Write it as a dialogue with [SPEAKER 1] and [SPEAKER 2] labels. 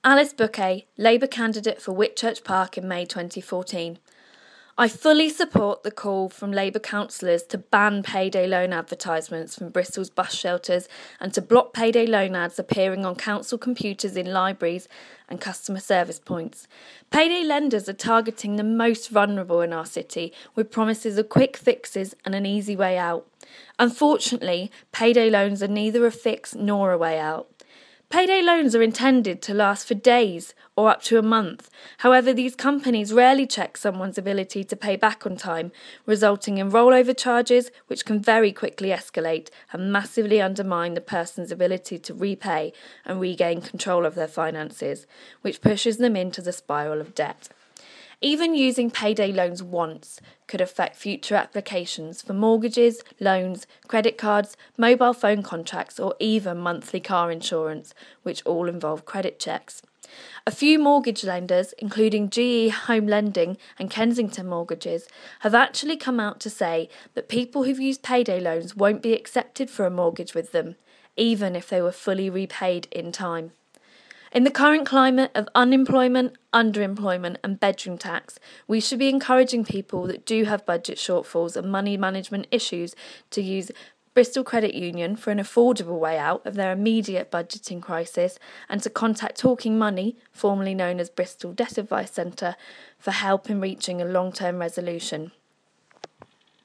[SPEAKER 1] Alice Bouquet, Labour candidate for Whitchurch Park in May 2014. I fully support the call from Labour councillors to ban payday loan advertisements from Bristol's bus shelters and to block payday loan ads appearing on council computers in libraries and customer service points. Payday lenders are targeting the most vulnerable in our city with promises of quick fixes and an easy way out. Unfortunately, payday loans are neither a fix nor a way out. Payday loans are intended to last for days or up to a month. However, these companies rarely check someone's ability to pay back on time, resulting in rollover charges which can very quickly escalate and massively undermine the person's ability to repay and regain control of their finances, which pushes them into the spiral of debt. Even using payday loans once could affect future applications for mortgages, loans, credit cards, mobile phone contracts, or even monthly car insurance, which all involve credit checks. A few mortgage lenders, including GE Home Lending and Kensington Mortgages, have actually come out to say that people who've used payday loans won't be accepted for a mortgage with them, even if they were fully repaid in time. In the current climate of unemployment, underemployment and bedroom tax, we should be encouraging people that do have budget shortfalls and money management issues to use Bristol Credit Union for an affordable way out of their immediate budgeting crisis and to contact Talking Money, formerly known as Bristol Debt Advice Centre, for help in reaching a long-term resolution.